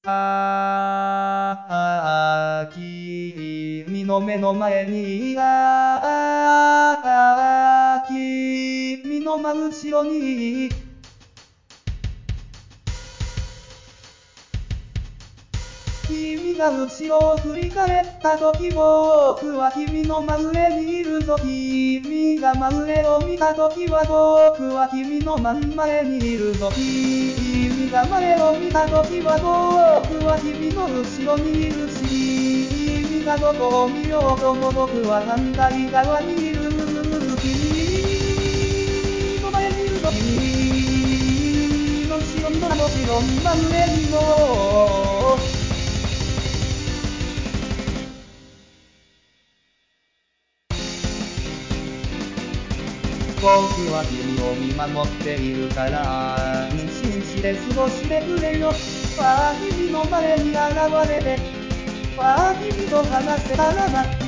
君の目の前に君の真後ろに君が後ろを振り返った時僕は君の真上にいるぞ。君が真上を見た時は僕は君の真ん前にいるぞ。君が前を見た時は僕は君の後ろにいるし、君がどこを見ようとも僕は反対側にいる。君の前にいるぞ。君の後ろにもちろん真上にも僕は君を見守っているから安心して過ごしてくれよ。君の前に現れて君と話せたらな。